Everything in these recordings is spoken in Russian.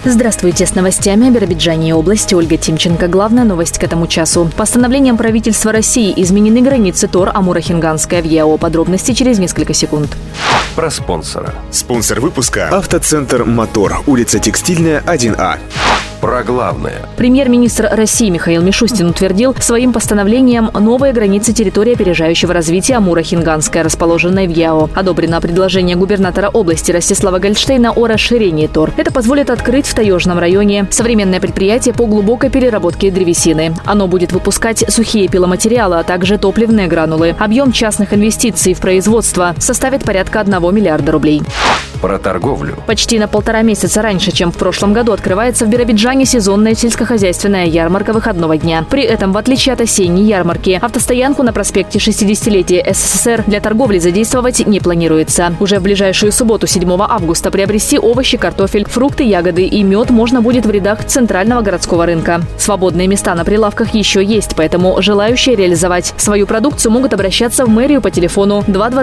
Здравствуйте, с новостями о Биробиджане и области. Ольга Тимченко. Главная новость к этому часу. Постановлением правительства России изменены границы ТОР Амуро-Хинганская в ЯО. Подробности через несколько секунд. Про спонсора. Спонсор выпуска — Автоцентр «Мотор», улица Текстильная, 1А. Про главное. Премьер-министр России Михаил Мишустин утвердил своим постановлением новые границы территории опережающего развития Амуро-Хинганская, расположенной в ЯО. Одобрено предложение губернатора области Ростислава Гольштейна о расширении ТОР. Это позволит открыть в Таежном районе современное предприятие по глубокой переработке древесины. Оно будет выпускать сухие пиломатериалы, а также топливные гранулы. Объем частных инвестиций в производство составит порядка 1 миллиарда рублей. Про торговлю. Почти на 1,5 месяца раньше, чем в прошлом году, открывается в Биробиджане сезонная сельскохозяйственная ярмарка выходного дня. При этом, в отличие от осенней ярмарки, автостоянку на проспекте 60-летия СССР для торговли задействовать не планируется. Уже в ближайшую субботу, 7 августа, приобрести овощи, картофель, фрукты, ягоды и мед можно будет в рядах центрального городского рынка. Свободные места на прилавках еще есть, поэтому желающие реализовать свою продукцию могут обращаться в мэрию по телефону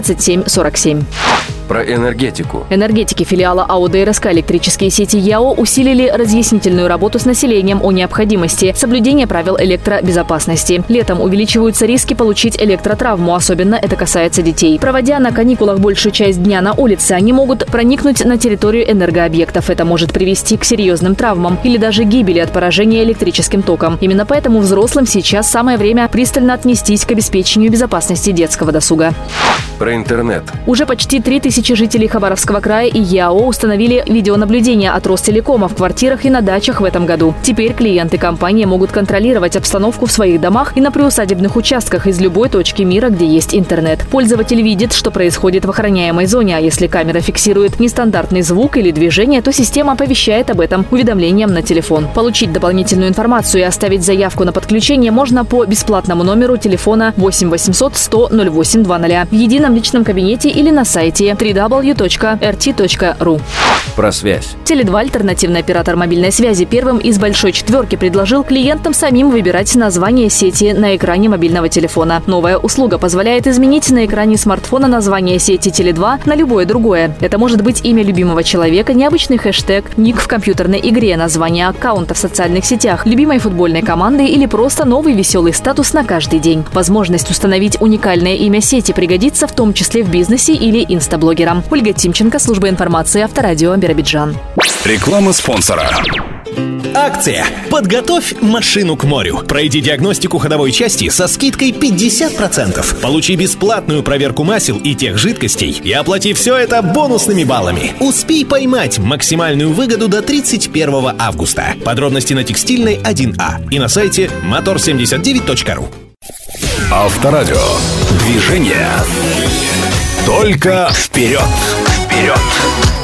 227-47. Про энергетику. Энергетики филиала АО ДРСК «Электрические сети ЯО» усилили разъяснительную работу с населением о необходимости соблюдения правил электробезопасности. Летом увеличиваются риски получить электротравму, особенно это касается детей. Проводя на каникулах большую часть дня на улице, они могут проникнуть на территорию энергообъектов. Это может привести к серьезным травмам или даже гибели от поражения электрическим током. Именно поэтому взрослым сейчас самое время пристально отнестись к обеспечению безопасности детского досуга. Про интернет. Уже почти 3000 жителей Хабаровского края и ЯО установили видеонаблюдение от Ростелекома в квартирах и на дачах в этом году. Теперь клиенты компании могут контролировать обстановку в своих домах и на приусадебных участках из любой точки мира, где есть интернет. Пользователь видит, что происходит в охраняемой зоне, а если камера фиксирует нестандартный звук или движение, то система оповещает об этом уведомлением на телефон. Получить дополнительную информацию и оставить заявку на подключение можно по бесплатному номеру телефона 8 800 100 08 00 в едином личном кабинете или на сайте www.rt.ru. Про связь. Теле2, альтернативный оператор мобильной связи, первым из большой четверки предложил клиентам самим выбирать название сети на экране мобильного телефона. Новая услуга позволяет изменить на экране смартфона название сети Теле2 на любое другое. Это может быть имя любимого человека, необычный хэштег, ник в компьютерной игре, название аккаунта в социальных сетях, любимой футбольной команды или просто новый веселый статус на каждый день. Возможность установить уникальное имя сети пригодится в том числе в бизнесе или инстаблогерам. Ольга Тимченко, служба информации, Авторадио, Биробиджан. Реклама спонсора. Акция «Подготовь машину к морю». Пройди диагностику ходовой части со скидкой 50%. Получи бесплатную проверку масел и тех жидкостей и оплати все это бонусными баллами. Успей поймать максимальную выгоду до 31 августа. Подробности на Текстильной 1А и на сайте motor79.ru. Авторадио. Движение. Только вперед. Вперед.